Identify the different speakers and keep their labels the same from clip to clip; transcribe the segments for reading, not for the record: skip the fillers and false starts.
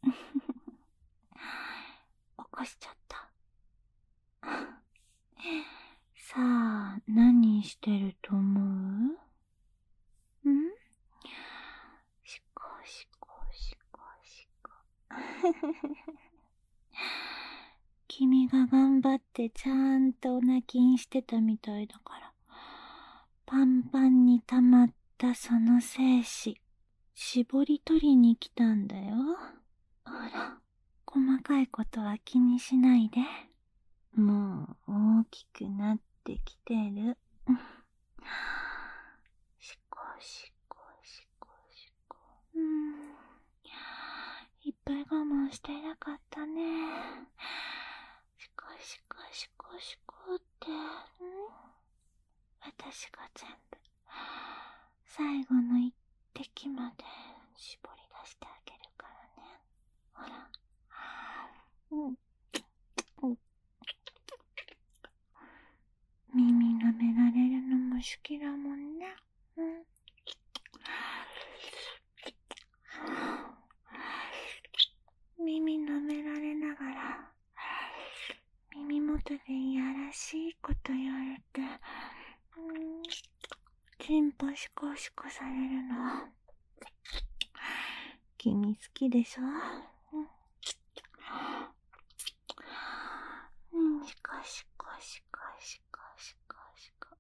Speaker 1: 起こしちゃった。さあ、何してると思う？しこしこしこしこ。君が頑張ってちゃんとお泣きんしてたみたいだから、パンパンに溜まったその精子、絞り取りに来たんだよ。ほら、細かいことは気にしないで。もう大きくなってきてる。しこしこしこしこ。いっぱい我慢してなかったね。しこしこしこしこって、私が全部、最後の一滴まで絞り出してあげるからね。ほら。耳舐められるのも好きだもんね。耳舐められながら、耳元でいやらしいこと言われて、チンポシコシコされるの。君好きでしょ？シコシコシコシコシコシコ。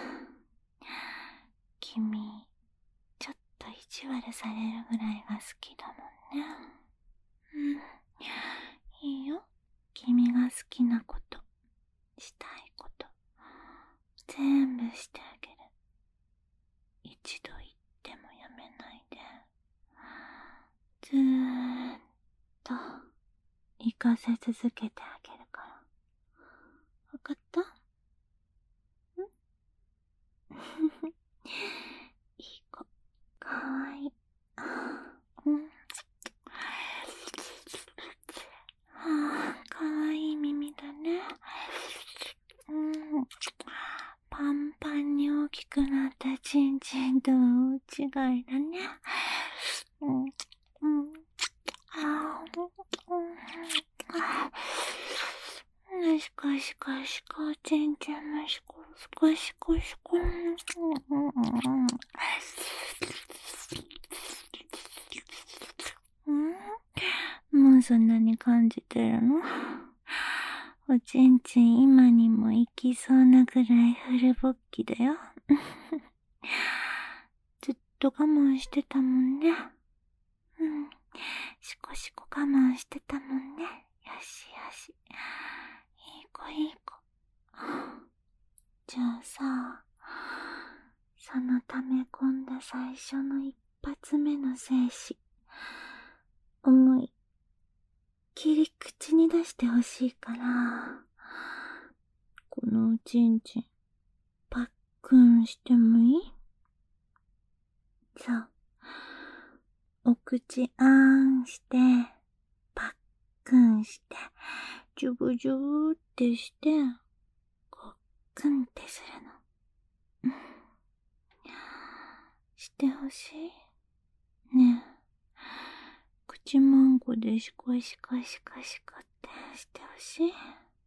Speaker 1: 君、ちょっと意地悪されるぐらいが好きだもんね。いいよ。君が好きなこと、したいこと、全部してあげる。一度言ってもやめないで。ずーっと行かせ続けてあげるから。わかった？いい子。かわいい。かわいい耳だね。パンパンに大きくなったチンチンとは大違いだね。しこしこしこ、チンチンもしこしこしこしこ。もうそんなに感じてるの？おちんちん今にも行きそうなぐらいフルボッキだよ。ずっと我慢してたもんね。しこしこ我慢してたもんね。よしよし。いい子いい子。じゃあさ、その溜め込んだ最初の一発目の精子、思いっきり口に出してほしいから、このおちんちん、パックンしてもいい？そう。お口あーんして、パックンして、ジュブジュブってして、ごっくんってするの。してほしい？ねえ。口マンコでシコシコシコシコってしてほしい？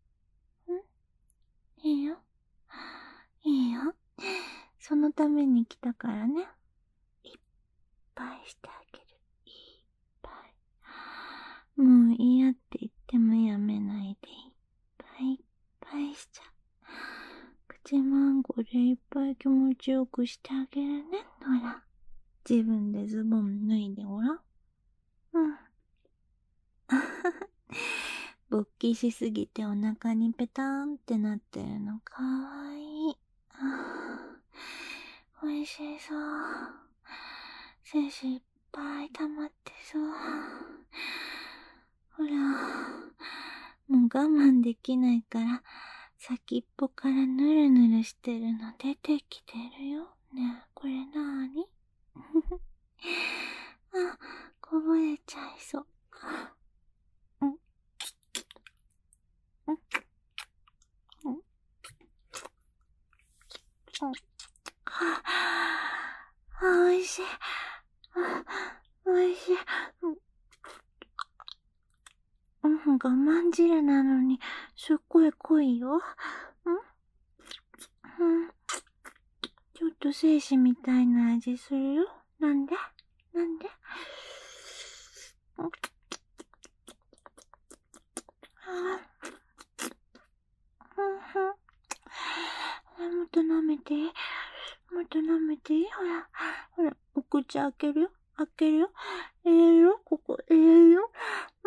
Speaker 1: いいよ。いいよ。そのために来たからね。いっぱいしてあげる。いっぱい。もう嫌って言ってもやめないで、いっぱいいっぱいしちゃう。口マンコでいっぱい気持ちよくしてあげるね。ほら。自分でズボン脱いでごらん。勃起しすぎてお腹にペターンってなってるのかわいい。おいしそう。精子いっぱい溜まってそう。ほら、もう我慢できないから、先っぽからぬるぬるしてるの出てきてるよ。ねえ、これなーに？こぼれちゃいそう。おいしい。おいしい。 我慢汁なのに、すっごい濃いよ。ちょっと精子みたいな味するよ。なんでもっと舐めていいほら、お口開けるよ。入れるよ。ここ、入れるよ。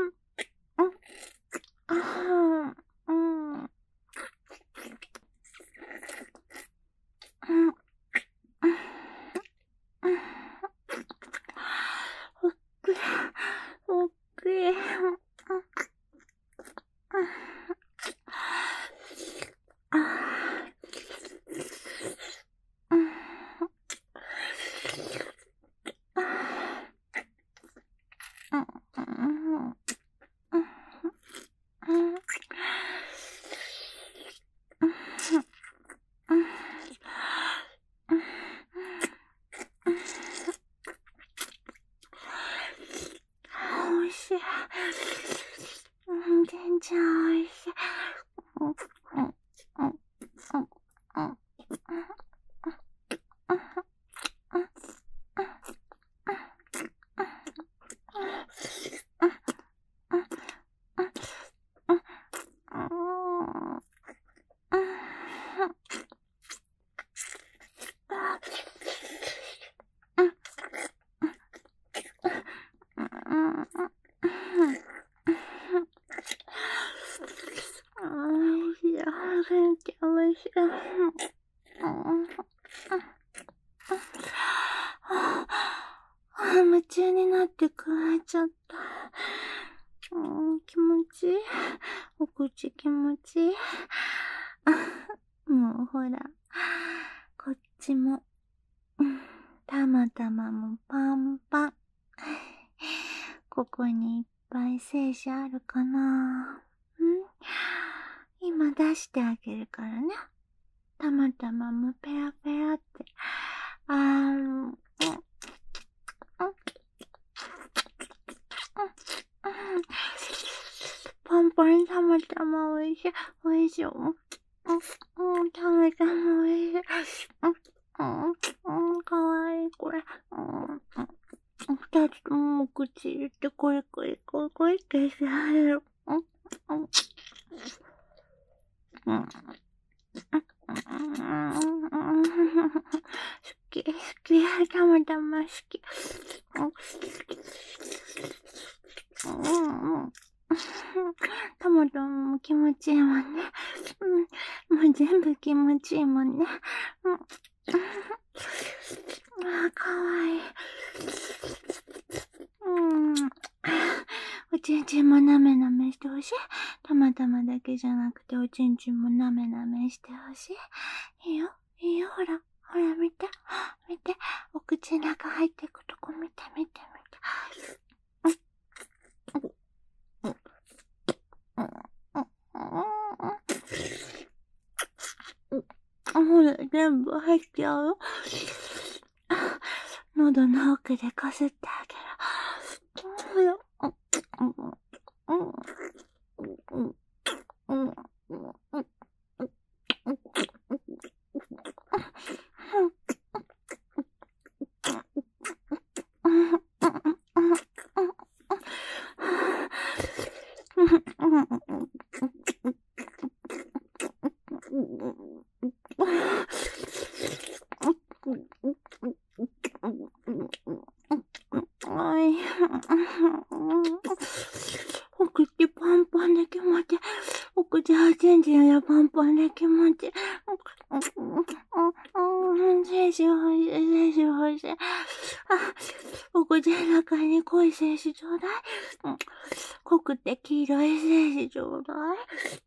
Speaker 1: おっくい。おいしい。全然おいしい。夢中になってくわえちゃった。気持ちいい。お口気持ちいい。もうほら、こっちも、たまたまもパンパン。ここにいっぱい精子あるかな？今出してあげるからね。たまたまもペラペラって。パンパンたまたまおいしい。おいしい。たまたまおいしい。かわいい、これ。二つとも口入れて、これってしてあげる。好き。たまたま好き。たまたまも気持ちいいもんね。もう全部気持ちいいもんね。かわいい。おちんちんもなめなめしてほしい。たまたまだけじゃなくておちんちんもなめなめしてほしい。いいよ、ほら、見て。お口の中入ってくとこ見て。ほら、全部入っちゃうよ。喉の奥でこすってあげる。お口パンパンで気持ちいい。お口は全然やパンパンで気持ちいい。精子欲しい。お口の中に濃い精子ちょうだい。濃くて黄色い精子ちょうだい。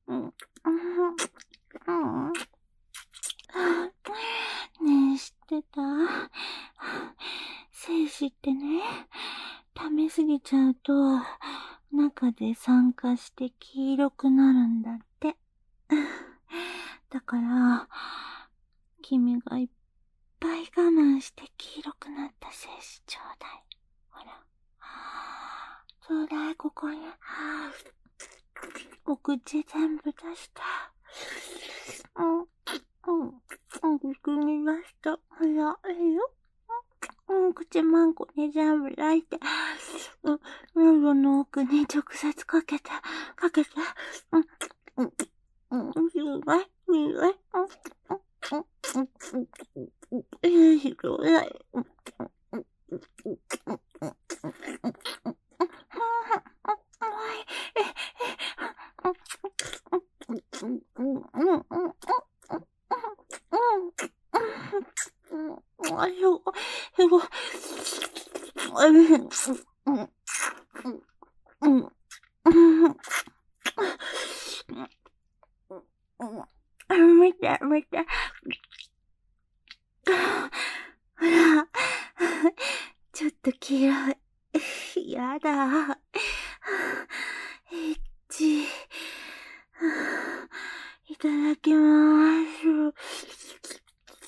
Speaker 1: ねえ、知ってた？精子ってね、食べ過ぎちゃうと、中で酸化して黄色くなるんだって。だから、君がいっぱい我慢して黄色くなった精子ちょうだい。ほら。ちょうだい、ここに。 お口全部出した。口に出した。ほら、いいよ。口マンコに全部出して、喉の奥に直接かけて、いいわ、いいわ。いいわ。見て、見て。ほら、ちょっと黄色い。やだ。いただきまーす。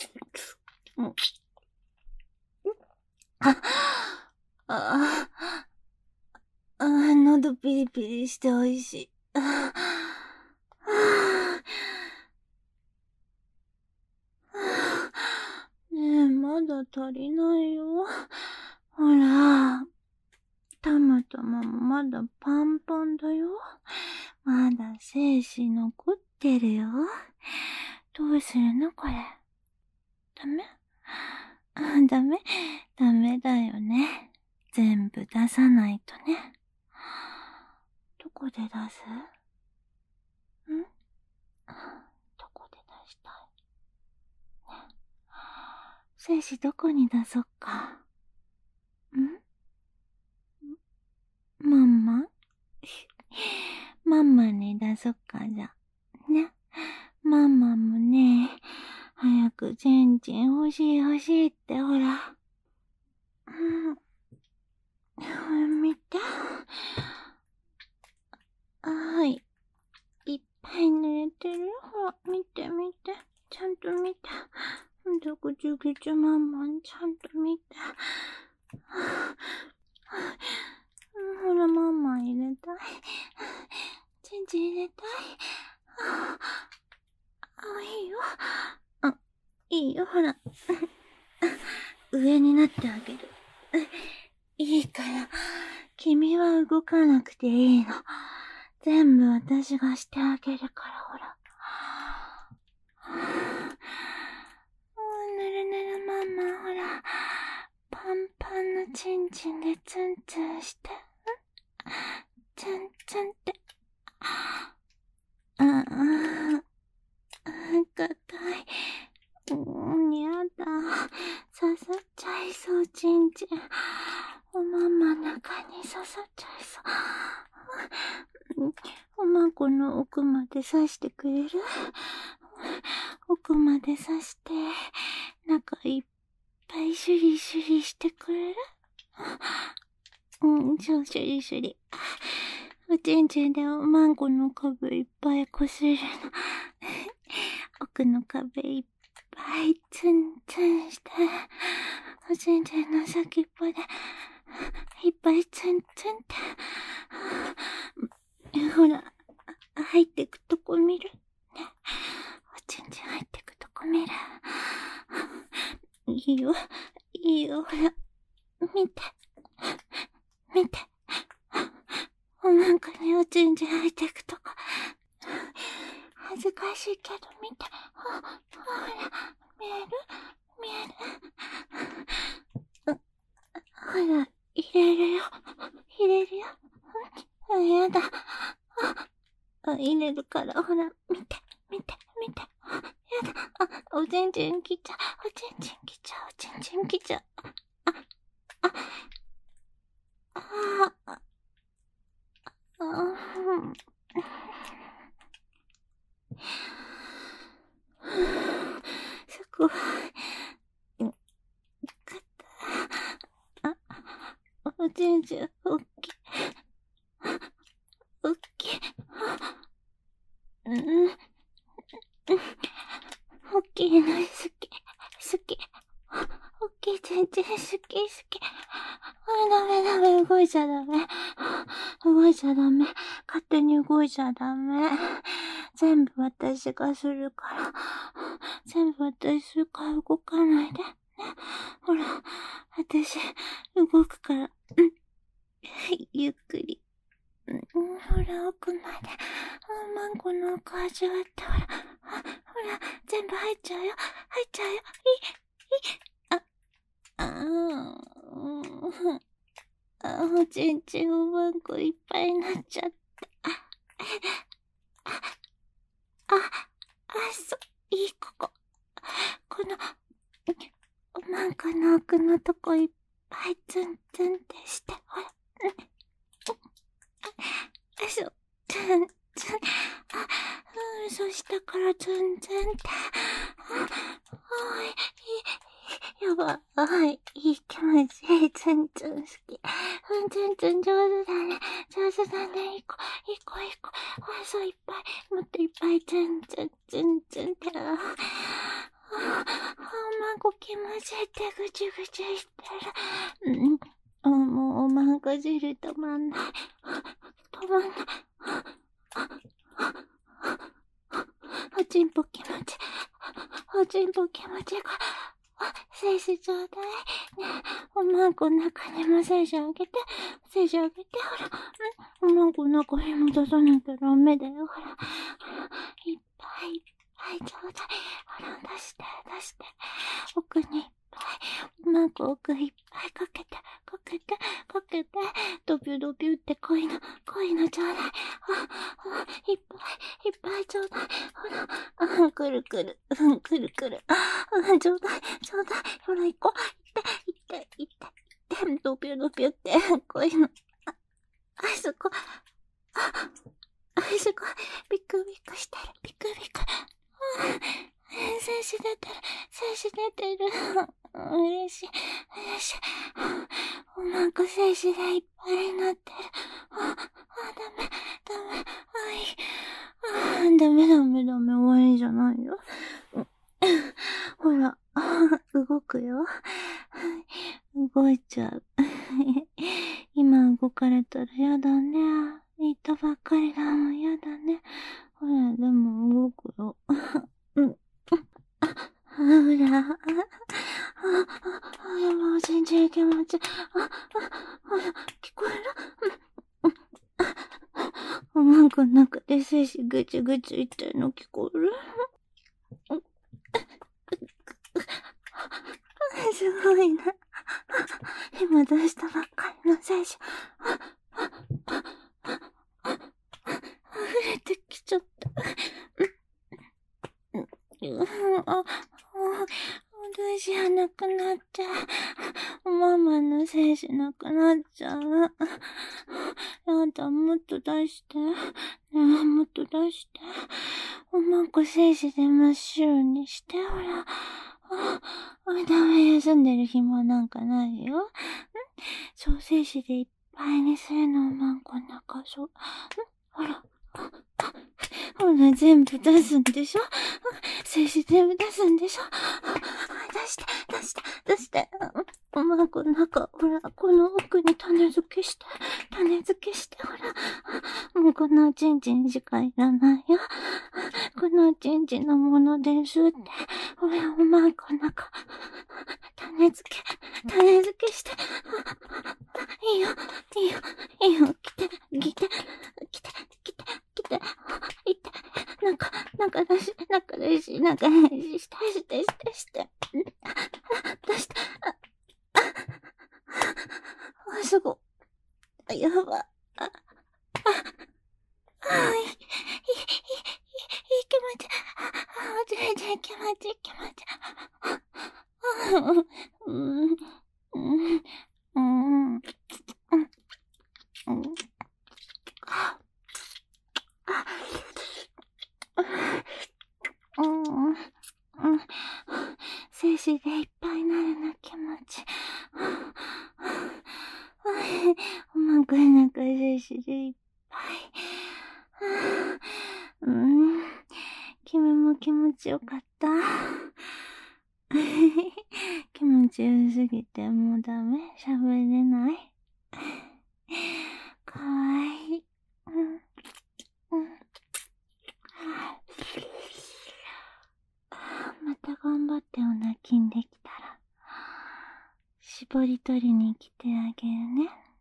Speaker 1: 喉ピリピリしておいしい。ねえ、まだ足りないよ。ほら、たまたまもまだパンパンだよ。まだ精子残ってるよ。どうするのこれ。ダメ？ダメだよね。全部出さないとね。どこで出す？どこで出したい？ね。精子どこに出そっか。ママに出そっか、じゃ。ね。ママもね、早くチンチン欲しいってほら。見て。はい。いっぱい濡れてるよ。ほら、見て。ちゃんと見て。ぐちゅぐちゅママちゃんと見て。ほら、ママ入れたい。チンチン入れたい。いいよ。いいよ、ほら。上になってあげる。いいから、君は動かなくていいの。全部私がしてあげるから、ほら。ぬるぬるママ、ほら。パンパンのチンチンでツンツンして。ツンツンって。硬い。やだ。刺さっちゃいそう、チンチン。おまんま中に刺さっちゃいそう。おまんこの奥まで刺してくれる？奥まで刺して、中いっぱいシュリシュリしてくれる？そう、シュリシュリ。おちんちんでおまんこの壁いっぱいこするの。奥の壁いっぱいツンツンして、おちんちんの先っぽでいっぱいツンツンって。ほら、入ってくとこ見る？ね。おちんちん入ってくとこ見る？いいよ、ほら。見て。おまんこにおちんちん入ってくとこ。恥ずかしいけど見て。ほら、見える？ほら、入れるよ。やだ。入れるから、ほら、見て。やだ。おちんちん来ちゃう。すごい。おちんちん、おっきい。おっきいの好き。おっきいちんちん好き。ダメ、動いちゃダメ。 勝手に動いちゃダメ。全部私がするから。全部私するから動かないで。ね。ほら、私、動くから。ゆっくり。ほら、奥まで。マンゴーの奥味わって、ほら。ほら、全部入っちゃうよ。入っちゃうよ。おちんちんおまんこいっぱいになっちゃった。いい、ここ。この、おまんこの奥のとこいっぱいツンツンってして、ほら。ツンツン。そしたからツンツンって。やばい。いい気持ちいい。ツンツン好き。ツンツン上手だね。上手だね。いい子。そういっぱい。もっといっぱいツンツンって。おまんこ気持ちいいってぐちゅぐちゅ言ってる。もうおまんこ汁止まんない。おちんぽ気持ちいいから。精子ちょうだい。ねえ、おまんこの中にも精子あげて。ほら。おまんこの中にも出さなきゃダメだよ。ほら。いっぱいちょうだい。ほら、出して。奥にいっぱい。おまんこ奥いっぱいかけて。ドビュって恋のちょうだい。いっぱいちょうだい。ほら。くる。ちょうだい。ほら、行こう。行って。ドビュって、恋の。そこ。すごい。ビクビクしてる。精子出てる。嬉しい。おまんこ精子でいっぱいになってる。ダメ。終わりじゃないよ。ほら、動くよ。動いちゃう。今動かれたらやだね。言ったばっかりだもん、やだね。ほら、でも動くよ。ほら。もう全然気持ちいい。ほら、聞こえる？おまんこの中で精子ぐちゅ言ってるの聞こえる？すごいな。今出したばっかりの精子。溢れてきちゃった。どうしよう、なくなっちゃう。ママの精子なくなっちゃう。やだ、もっと出して。もっと出して。おまんこ精子で真っ白にして、ほら。ダメ、休んでる暇なんかないよ。そう、精子でいっぱいにするの、おまんこの中、そう。ほら、全部出すんでしょ？精子全部出すんでしょ？出して。おまんこの中、ほら、この奥に種付けして、ほら。もうこのちんちんしかいらないよ。このちんちんのものですって。ほら、おまんこの中、種付けして。いいよ。来て。中出しして。出して。すごい。やば。気持ち。気持ち。精子でいっぱいなるな気持ち。おまんこの中精子でいっぱい。君も気持ちよかった？気持ちよすぎてもうダメ？喋れない？かわいい。 頑張ってお泣きんできたら、絞り取りに来てあげるね。